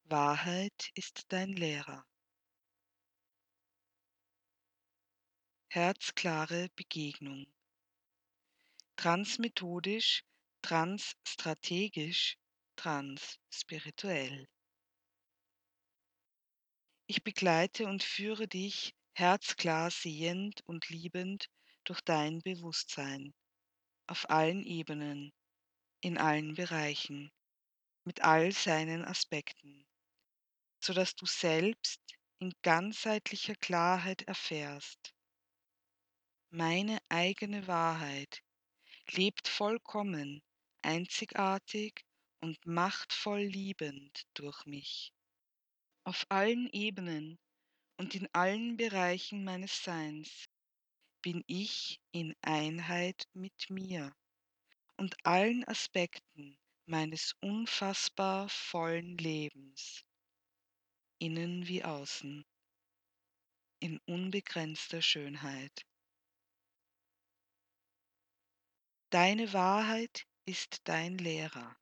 Wahrheit ist dein Lehrer. Herzklare Begegnung. Transmethodisch, transstrategisch, transspirituell. Ich begleite und führe dich herzklar sehend und liebend durch dein Bewusstsein, auf allen Ebenen, in allen Bereichen, mit all seinen Aspekten, so dass du selbst in ganzheitlicher Klarheit erfährst: Meine eigene Wahrheit lebt vollkommen, einzigartig und machtvoll liebend durch mich. Auf allen Ebenen und in allen Bereichen meines Seins bin ich in Einheit mit mir und allen Aspekten meines unfassbar vollen Lebens, innen wie außen, in unbegrenzter Schönheit. Deine Wahrheit ist dein Lehrer.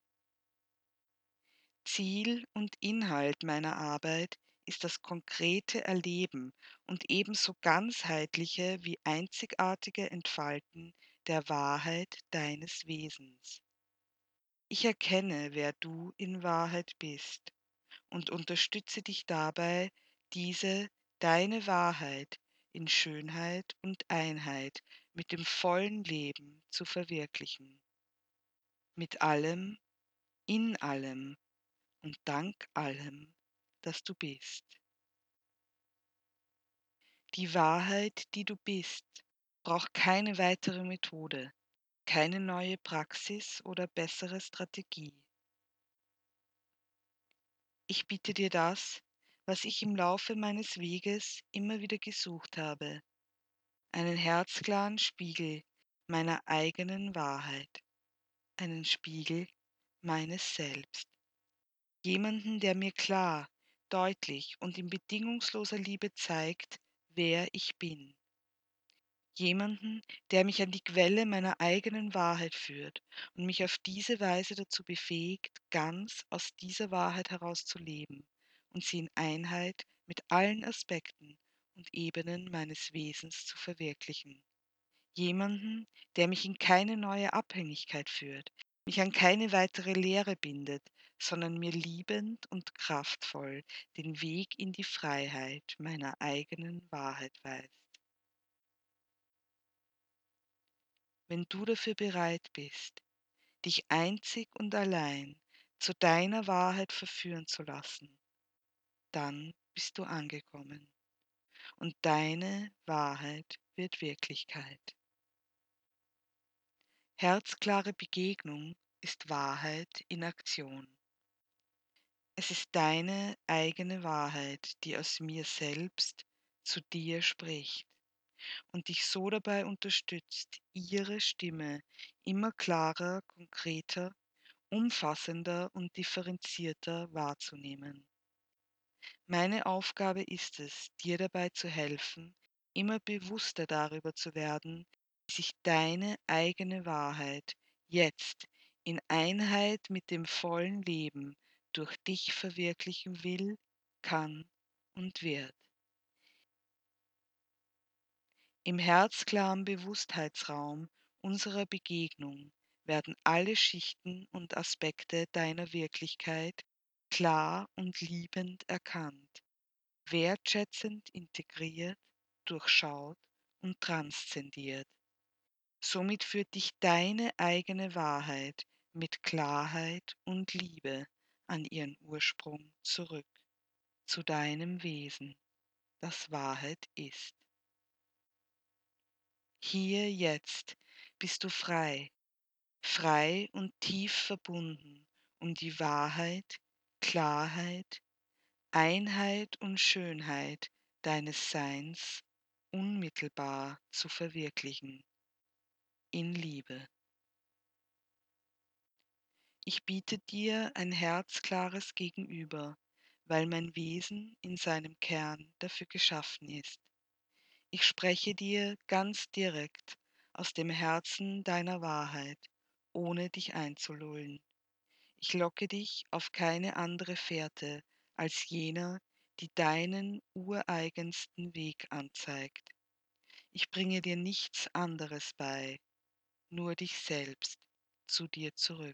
Ziel und Inhalt meiner Arbeit ist das konkrete Erleben und ebenso ganzheitliche wie einzigartige Entfalten der Wahrheit deines Wesens. Ich erkenne, wer du in Wahrheit bist, und unterstütze dich dabei, diese deine Wahrheit in Schönheit und Einheit mit dem vollen Leben zu verwirklichen. Mit allem, in allem und dank allem, das du bist. Die Wahrheit, die du bist, braucht keine weitere Methode, keine neue Praxis oder bessere Strategie. Ich biete dir das, was ich im Laufe meines Weges immer wieder gesucht habe: einen herzklaren Spiegel meiner eigenen Wahrheit, einen Spiegel meines Selbst. Jemanden, der mir klar, deutlich und in bedingungsloser Liebe zeigt, wer ich bin. Jemanden, der mich an die Quelle meiner eigenen Wahrheit führt und mich auf diese Weise dazu befähigt, ganz aus dieser Wahrheit heraus zu leben und sie in Einheit mit allen Aspekten und Ebenen meines Wesens zu verwirklichen. Jemanden, der mich in keine neue Abhängigkeit führt, mich an keine weitere Leere bindet, sondern mir liebend und kraftvoll den Weg in die Freiheit meiner eigenen Wahrheit weist. Wenn du dafür bereit bist, dich einzig und allein zu deiner Wahrheit verführen zu lassen, dann bist du angekommen und deine Wahrheit wird Wirklichkeit. Herzklare Begegnung ist Wahrheit in Aktion. Es ist deine eigene Wahrheit, die aus mir selbst zu dir spricht und dich so dabei unterstützt, ihre Stimme immer klarer, konkreter, umfassender und differenzierter wahrzunehmen. Meine Aufgabe ist es, dir dabei zu helfen, immer bewusster darüber zu werden, wie sich deine eigene Wahrheit jetzt in Einheit mit dem vollen Leben durch dich verwirklichen will, kann und wird. Im herzklaren Bewusstheitsraum unserer Begegnung werden alle Schichten und Aspekte deiner Wirklichkeit klar und liebend erkannt, wertschätzend integriert, durchschaut und transzendiert. Somit führt dich deine eigene Wahrheit mit Klarheit und Liebe an ihren Ursprung zurück, zu deinem Wesen, das Wahrheit ist. Hier jetzt bist du frei, frei und tief verbunden, um die Wahrheit, Klarheit, Einheit und Schönheit deines Seins unmittelbar zu verwirklichen, in Liebe. Ich biete dir ein herzklares Gegenüber, weil mein Wesen in seinem Kern dafür geschaffen ist. Ich spreche dir ganz direkt aus dem Herzen deiner Wahrheit, ohne dich einzulullen. Ich locke dich auf keine andere Fährte als jener, die deinen ureigensten Weg anzeigt. Ich bringe dir nichts anderes bei, nur dich selbst zu dir zurück.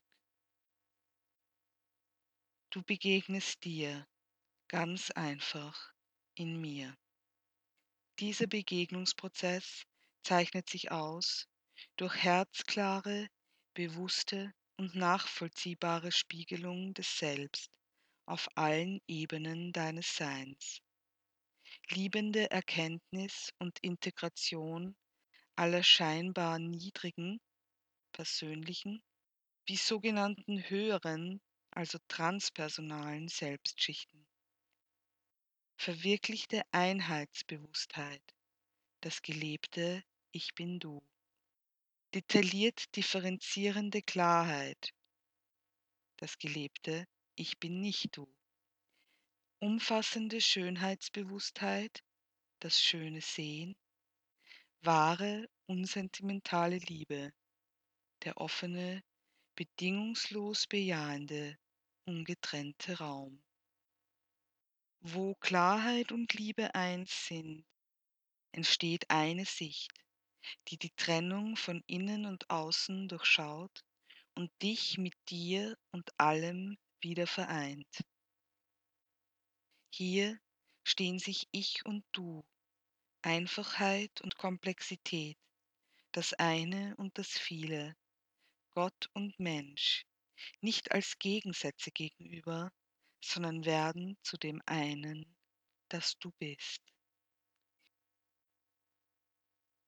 Du begegnest dir ganz einfach in mir. Dieser Begegnungsprozess zeichnet sich aus durch herzklare, bewusste und nachvollziehbare Spiegelung des Selbst auf allen Ebenen deines Seins. Liebende Erkenntnis und Integration aller scheinbar niedrigen, persönlichen, wie sogenannten höheren, also transpersonalen Selbstschichten. Verwirklichte Einheitsbewusstheit, das gelebte Ich bin du. Detailliert differenzierende Klarheit, das gelebte Ich bin nicht du. Umfassende Schönheitsbewusstheit, das schöne Sehen. Wahre, unsentimentale Liebe, der offene, bedingungslos bejahende, ungetrennte Raum. Wo Klarheit und Liebe eins sind, entsteht eine Sicht, die die Trennung von innen und außen durchschaut und dich mit dir und allem wieder vereint. Hier stehen sich Ich und Du, Einfachheit und Komplexität, das eine und das viele, Gott und Mensch, nicht als Gegensätze gegenüber, sondern werden zu dem einen, das du bist.